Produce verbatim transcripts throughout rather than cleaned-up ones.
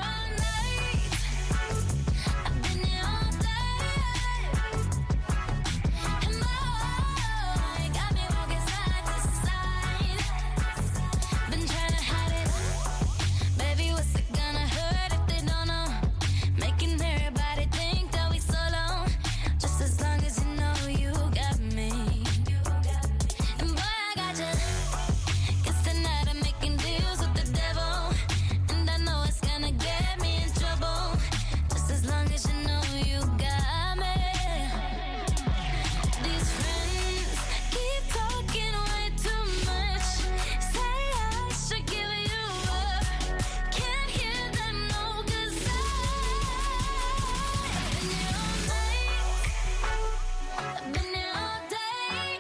all night. I've been here all day. And boy, got me walking side to side. Been trying to hide it. Baby, what's it gonna hurt if they don't know? Making everybody think that we solo. Just as long as you know you got me. And boy, I got you. Guess tonight I'm making deals with the devil. And I know it's gonna get me in trouble. Just as long as you know you got me. These friends keep talking way too much. Say I should give you up. Can't hear them, no, 'cause I've been here all night. I've been here all day.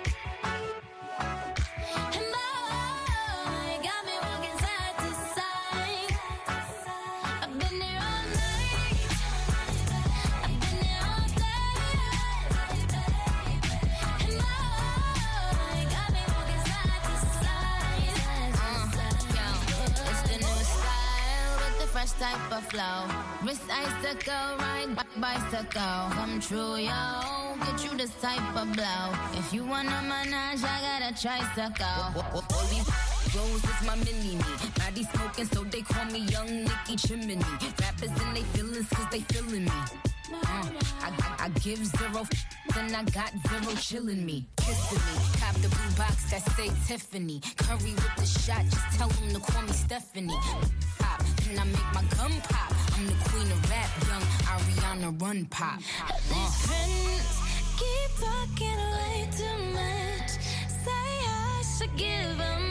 And boy, got me walking side to side. I've been here all night. I've been here all day. And boy, got me walking side to side. It's the new style with the fresh type of flow. Wrist icicle, ride b- bicycle. Come true, yo. Get you this type of blow. If you wanna manage, I got a tricycle. All these rose is my mini-me. Body smoking, so they call me Young Nicky Chimney. Rappers and they feelings, cause they feeling me. Uh, I, I, I give zero f- and I got zero chillin' me. Kissing me. Cop the blue box that say Tiffany. Curry with the shot, just tell them to call me Stephanie. Pop, and I make my gun pop. I'm the queen of rap, young Ariana Run Pop. These friends keep talking way too much. Say I should give 'em